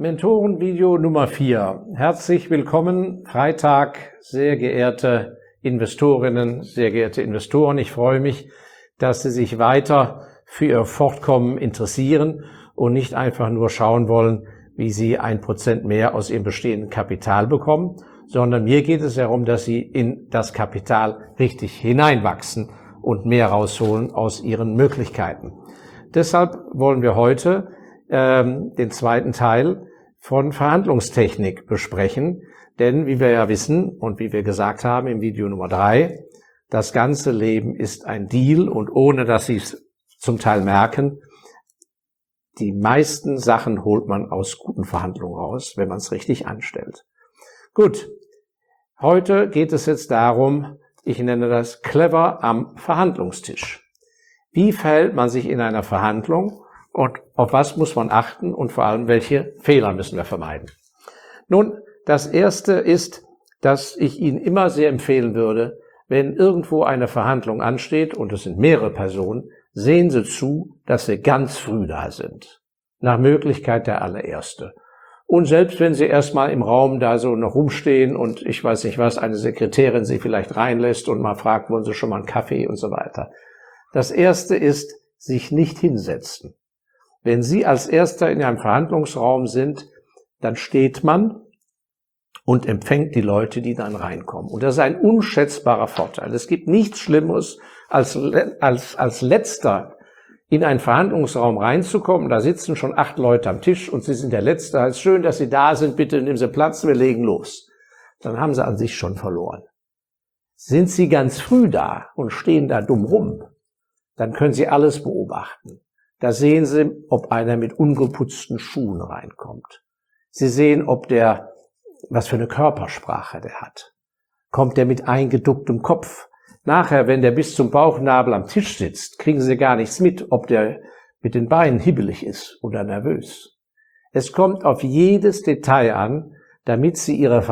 Mentorenvideo Nummer 4. Herzlich willkommen, Freitag, sehr geehrte Investorinnen, sehr geehrte Investoren. Ich freue mich, dass Sie sich weiter für Ihr Fortkommen interessieren und nicht einfach nur schauen wollen, wie Sie 1% mehr aus Ihrem bestehenden Kapital bekommen, sondern mir geht es darum, dass Sie in das Kapital richtig hineinwachsen und mehr rausholen aus Ihren Möglichkeiten. Deshalb wollen wir heute den zweiten Teil von Verhandlungstechnik besprechen, denn wie wir ja wissen und wie wir gesagt haben im Video Nummer 3, das ganze Leben ist ein Deal und ohne dass Sie es zum Teil merken, die meisten Sachen holt man aus guten Verhandlungen raus, wenn man es richtig anstellt. Gut, heute geht es jetzt darum, ich nenne das clever am Verhandlungstisch. Wie verhält man sich in einer Verhandlung und auf was muss man achten und vor allem welche Fehler müssen wir vermeiden? Nun, das erste ist, dass ich Ihnen immer sehr empfehlen würde, wenn irgendwo eine Verhandlung ansteht und es sind mehrere Personen, sehen Sie zu, dass Sie ganz früh da sind. Nach Möglichkeit der allererste. Und selbst wenn Sie erstmal im Raum da so noch rumstehen und ich weiß nicht was, eine Sekretärin Sie vielleicht reinlässt und mal fragt, wollen Sie schon mal einen Kaffee und so weiter. Das erste ist, sich nicht hinsetzen. Wenn Sie als Erster in einem Verhandlungsraum sind, dann steht man und empfängt die Leute, die dann reinkommen. Und das ist ein unschätzbarer Vorteil. Es gibt nichts Schlimmeres, als Letzter in einen Verhandlungsraum reinzukommen. Da sitzen schon 8 Leute am Tisch und Sie sind der Letzte. Es ist schön, dass Sie da sind. Bitte nehmen Sie Platz, wir legen los. Dann haben Sie an sich schon verloren. Sind Sie ganz früh da und stehen da dumm rum, dann können Sie alles beobachten. Da sehen Sie, ob einer mit ungeputzten Schuhen reinkommt. Sie sehen, was für eine Körpersprache der hat. Kommt der mit eingeducktem Kopf? Nachher, wenn der bis zum Bauchnabel am Tisch sitzt, kriegen Sie gar nichts mit, ob der mit den Beinen hibbelig ist oder nervös. Es kommt auf jedes Detail an, damit Sie Ihre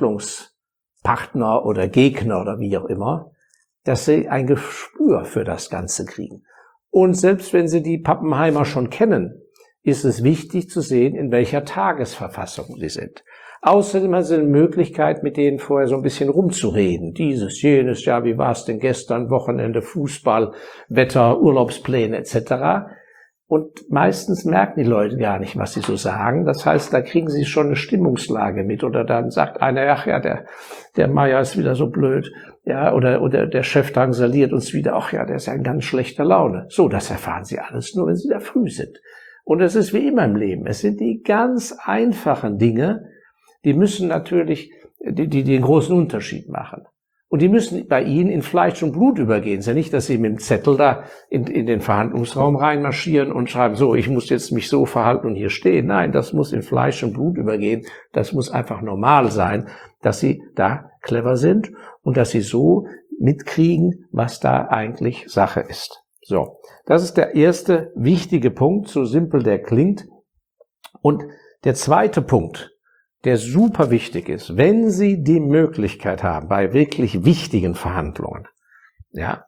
Verhandlungspartner oder Gegner oder wie auch immer, dass Sie ein Gespür für das Ganze kriegen. Und selbst wenn Sie die Pappenheimer schon kennen, ist es wichtig zu sehen, in welcher Tagesverfassung Sie sind. Außerdem haben Sie eine Möglichkeit, mit denen vorher so ein bisschen rumzureden. Dieses, jenes, ja, wie war es denn gestern, Wochenende, Fußball, Wetter, Urlaubspläne etc. Und meistens merken die Leute gar nicht, was sie so sagen. Das heißt, da kriegen sie schon eine Stimmungslage mit. Oder dann sagt einer, ach ja, der Meier ist wieder so blöd. Ja, oder der Chef drangsaliert uns wieder. Ach ja, der ist ja in ganz schlechter Laune. So, das erfahren Sie alles nur, wenn Sie da früh sind. Und es ist wie immer im Leben. Es sind die ganz einfachen Dinge, die müssen natürlich die den großen Unterschied machen. Und die müssen bei Ihnen in Fleisch und Blut übergehen. Es ist ja nicht, dass Sie mit dem Zettel da in den Verhandlungsraum reinmarschieren und schreiben, so, ich muss jetzt mich so verhalten und hier stehen. Nein, das muss in Fleisch und Blut übergehen. Das muss einfach normal sein, dass Sie da clever sind und dass Sie so mitkriegen, was da eigentlich Sache ist. So, das ist der erste wichtige Punkt, so simpel der klingt. Und der zweite Punkt, der super wichtig ist, wenn Sie die Möglichkeit haben, bei wirklich wichtigen Verhandlungen, ja,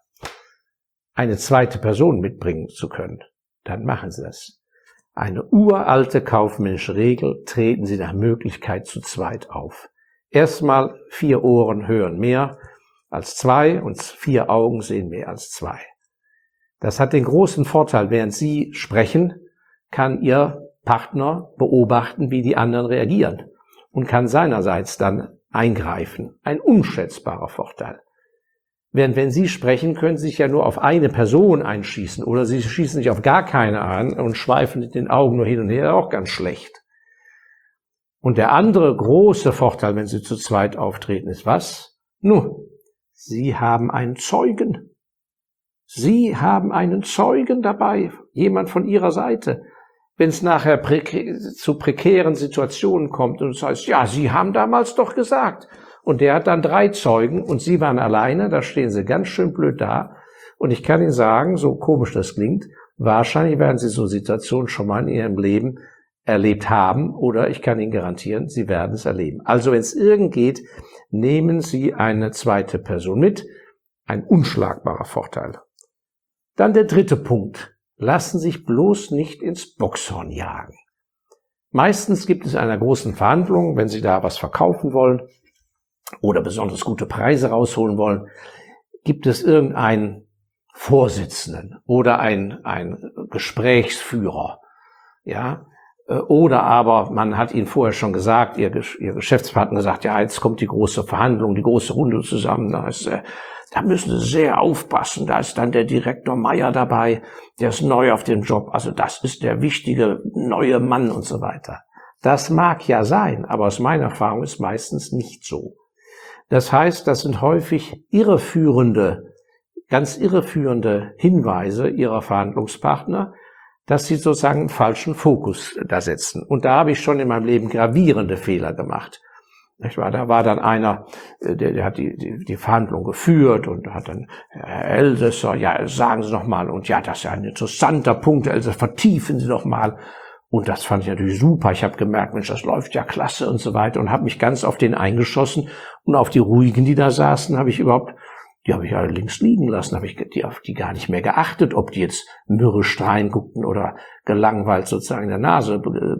eine zweite Person mitbringen zu können, dann machen Sie das. Eine uralte kaufmännische Regel, treten Sie nach Möglichkeit zu zweit auf. Erstmal 4 Ohren hören mehr als 2 und 4 Augen sehen mehr als 2. Das hat den großen Vorteil, während Sie sprechen, kann Ihr Partner beobachten, wie die anderen reagieren. Und kann seinerseits dann eingreifen. Ein unschätzbarer Vorteil. Während wenn Sie sprechen, können Sie sich ja nur auf eine Person einschießen oder Sie schießen sich auf gar keine an und schweifen mit den Augen nur hin und her, auch ganz schlecht. Und der andere große Vorteil, wenn Sie zu zweit auftreten, ist was? Nun, Sie haben einen Zeugen. Sie haben einen Zeugen dabei, jemand von Ihrer Seite. Wenn es nachher zu prekären Situationen kommt und es heißt, ja, Sie haben damals doch gesagt. Und der hat dann 3 Zeugen und Sie waren alleine, da stehen Sie ganz schön blöd da. Und ich kann Ihnen sagen, so komisch das klingt, wahrscheinlich werden Sie so Situationen schon mal in Ihrem Leben erlebt haben oder ich kann Ihnen garantieren, Sie werden es erleben. Also wenn es irgend geht, nehmen Sie eine zweite Person mit. Ein unschlagbarer Vorteil. Dann der dritte Punkt. Lassen sich bloß nicht ins Boxhorn jagen. Meistens gibt es in einer großen Verhandlung, wenn Sie da was verkaufen wollen oder besonders gute Preise rausholen wollen, gibt es irgendeinen Vorsitzenden oder ein Gesprächsführer, ja, oder aber man hat Ihnen vorher schon gesagt, Ihr Geschäftspartner sagt, ja, jetzt kommt die große Verhandlung, die große Runde zusammen, da müssen Sie sehr aufpassen, da ist dann der Direktor Meier dabei, der ist neu auf dem Job, also das ist der wichtige neue Mann und so weiter. Das mag ja sein, aber aus meiner Erfahrung ist meistens nicht so. Das heißt, das sind häufig ganz irreführende Hinweise Ihrer Verhandlungspartner, dass sie sozusagen einen falschen Fokus da setzen. Und da habe ich schon in meinem Leben gravierende Fehler gemacht. Da war dann einer, der hat die Verhandlung geführt und hat dann, Herr Elsässer, ja, sagen Sie doch mal, und ja, das ist ja ein interessanter Punkt, Herr Elsässer, vertiefen Sie doch mal. Und das fand ich natürlich super. Ich habe gemerkt, Mensch, das läuft ja klasse und so weiter und habe mich ganz auf den eingeschossen und auf die Ruhigen, die da saßen, die habe ich alle links liegen lassen, habe ich auf die gar nicht mehr geachtet, ob die jetzt mürrisch reinguckten oder gelangweilt sozusagen in der Nase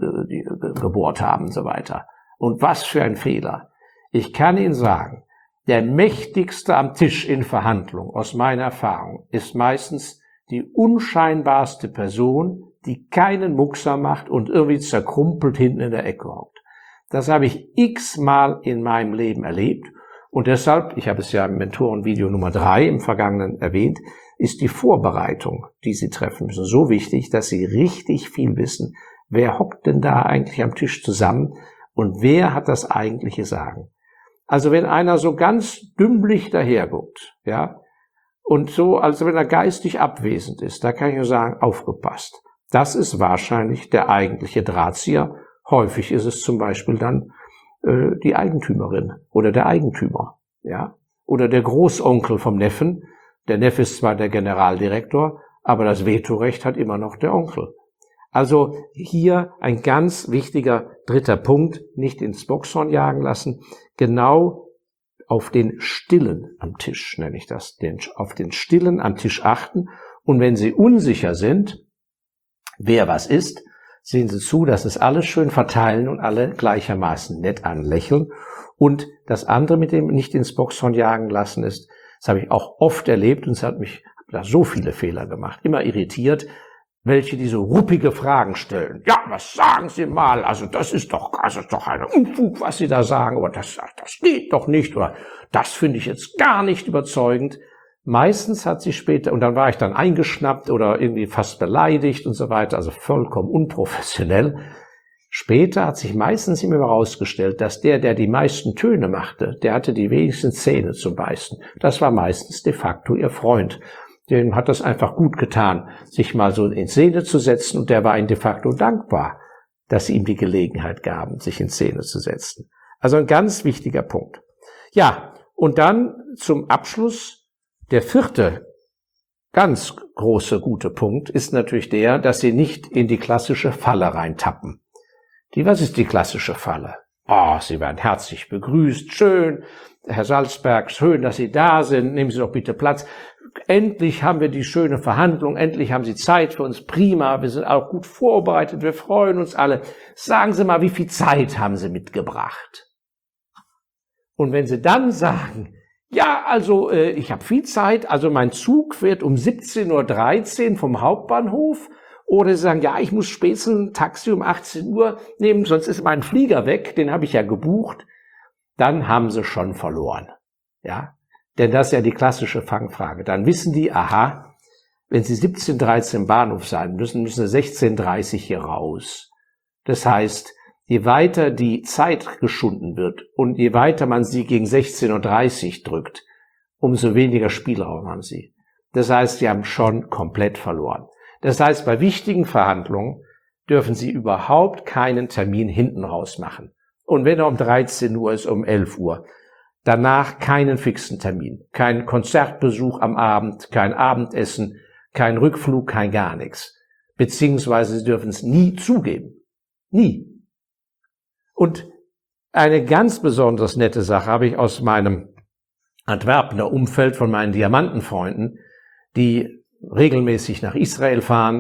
gebohrt haben und so weiter. Und was für ein Fehler. Ich kann Ihnen sagen, der mächtigste am Tisch in Verhandlungen, aus meiner Erfahrung, ist meistens die unscheinbarste Person, die keinen Muckser macht und irgendwie zerkrumpelt hinten in der Ecke hockt. Das habe ich x-mal in meinem Leben erlebt. Und deshalb, ich habe es ja im Mentorenvideo Nummer 3 im Vergangenen erwähnt, ist die Vorbereitung, die Sie treffen müssen, so wichtig, dass Sie richtig viel wissen, wer hockt denn da eigentlich am Tisch zusammen und wer hat das eigentliche Sagen. Also wenn einer so ganz dümmlich daherguckt, ja, und so, als wenn er geistig abwesend ist, da kann ich nur sagen, aufgepasst. Das ist wahrscheinlich der eigentliche Drahtzieher. Häufig ist es zum Beispiel dann die Eigentümerin oder der Eigentümer, ja, oder der Großonkel vom Neffen. Der Neffe ist zwar der Generaldirektor, aber das Vetorecht hat immer noch der Onkel. Also hier ein ganz wichtiger dritter Punkt, nicht ins Boxhorn jagen lassen, genau auf den Stillen am Tisch, nenne ich das, auf den Stillen am Tisch achten. Und wenn Sie unsicher sind, wer was ist, sehen Sie zu, dass es alles schön verteilen und alle gleichermaßen nett anlächeln. Und das andere mit dem nicht ins Boxhorn jagen lassen ist, das habe ich auch oft erlebt und es hat mich da so viele Fehler gemacht, immer irritiert, welche diese ruppige Fragen stellen. Ja, was sagen Sie mal? Also das ist doch eine Unfug, was Sie da sagen, aber das geht doch nicht oder das finde ich jetzt gar nicht überzeugend. Meistens hat sie später, und dann war ich dann eingeschnappt oder irgendwie fast beleidigt und so weiter, also vollkommen unprofessionell. Später hat sich meistens immer herausgestellt, dass der die meisten Töne machte, der hatte die wenigsten Zähne zum Beißen. Das war meistens de facto ihr Freund. Dem hat das einfach gut getan, sich mal so in Szene zu setzen und der war ihnen de facto dankbar, dass sie ihm die Gelegenheit gaben, sich in Szene zu setzen. Also ein ganz wichtiger Punkt. Ja, und dann zum Abschluss der vierte ganz große gute Punkt ist natürlich der, dass Sie nicht in die klassische Falle reintappen. Was ist die klassische Falle? Sie werden herzlich begrüßt, schön, Herr Salzberg, schön, dass Sie da sind, nehmen Sie doch bitte Platz. Endlich haben wir die schöne Verhandlung, endlich haben Sie Zeit für uns, prima, wir sind auch gut vorbereitet, wir freuen uns alle. Sagen Sie mal, wie viel Zeit haben Sie mitgebracht? Und wenn Sie dann sagen, ja, also ich habe viel Zeit, also mein Zug wird um 17:13 Uhr vom Hauptbahnhof, oder Sie sagen, ja, ich muss spätestens ein Taxi um 18 Uhr nehmen, sonst ist mein Flieger weg, den habe ich ja gebucht, dann haben Sie schon verloren. Ja, denn das ist ja die klassische Fangfrage. Dann wissen die, aha, wenn Sie 17:13 Uhr im Bahnhof sein müssen Sie 16:30 Uhr hier raus. Das heißt, je weiter die Zeit geschunden wird und je weiter man sie gegen 16:30 Uhr drückt, umso weniger Spielraum haben sie. Das heißt, sie haben schon komplett verloren. Das heißt, bei wichtigen Verhandlungen dürfen sie überhaupt keinen Termin hinten raus machen. Und wenn er um 13 Uhr ist, um 11 Uhr, danach keinen fixen Termin. Kein Konzertbesuch am Abend, kein Abendessen, kein Rückflug, kein gar nichts. Beziehungsweise sie dürfen es nie zugeben. Nie. Und eine ganz besonders nette Sache habe ich aus meinem Antwerpener Umfeld von meinen Diamantenfreunden, die regelmäßig nach Israel fahren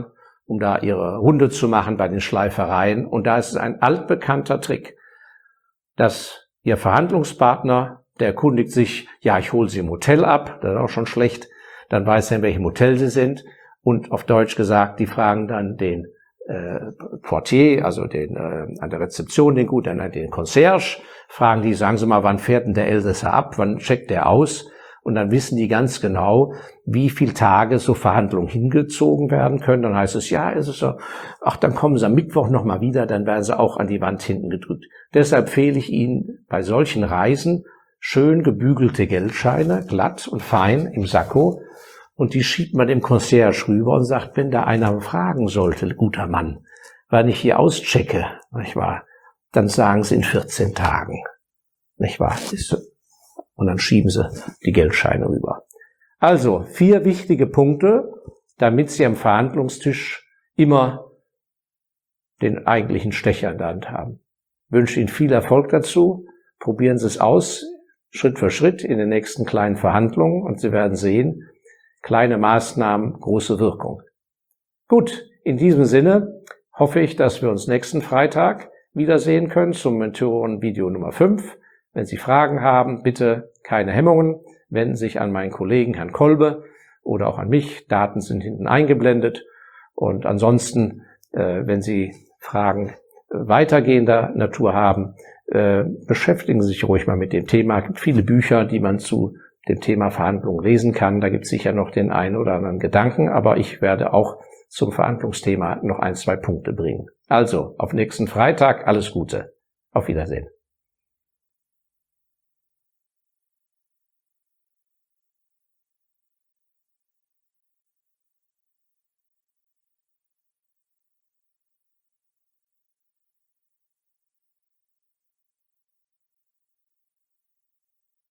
um da ihre Runde zu machen bei den Schleifereien. Und da ist es ein altbekannter Trick, dass Ihr Verhandlungspartner, der erkundigt sich, ja, ich hole Sie im Hotel ab, das ist auch schon schlecht, dann weiß er, in welchem Hotel Sie sind. Und auf Deutsch gesagt, die fragen dann den Portier, also den an der Rezeption, den Concierge, fragen die, sagen Sie mal, wann fährt denn der Elsässer ab, wann checkt der aus? Und dann wissen die ganz genau, wie viele Tage so Verhandlungen hingezogen werden können. Dann heißt es, ja, ist es so, ach, dann kommen Sie am Mittwoch nochmal wieder, dann werden Sie auch an die Wand hinten gedrückt. Deshalb empfehle ich Ihnen bei solchen Reisen schön gebügelte Geldscheine, glatt und fein im Sakko. Und die schiebt man dem Concierge rüber und sagt, wenn da einer fragen sollte, guter Mann, wann ich hier auschecke, nicht wahr, dann sagen Sie in 14 Tagen, nicht wahr? Und dann schieben Sie die Geldscheine rüber. Also 4 wichtige Punkte, damit Sie am Verhandlungstisch immer den eigentlichen Stecher in der Hand haben. Ich wünsche Ihnen viel Erfolg dazu. Probieren Sie es aus, Schritt für Schritt in den nächsten kleinen Verhandlungen und Sie werden sehen, kleine Maßnahmen, große Wirkung. Gut, in diesem Sinne hoffe ich, dass wir uns nächsten Freitag wiedersehen können zum Mentoren-Video Nummer 5. Wenn Sie Fragen haben, bitte keine Hemmungen, wenden Sie sich an meinen Kollegen Herrn Kolbe oder auch an mich. Daten sind hinten eingeblendet. Und ansonsten, wenn Sie Fragen weitergehender Natur haben, beschäftigen Sie sich ruhig mal mit dem Thema. Es gibt viele Bücher, die man zu dem Thema Verhandlungen lesen kann. Da gibt es sicher noch den einen oder anderen Gedanken, aber ich werde auch zum Verhandlungsthema noch 1, 2 Punkte bringen. Also, auf nächsten Freitag, alles Gute. Auf Wiedersehen.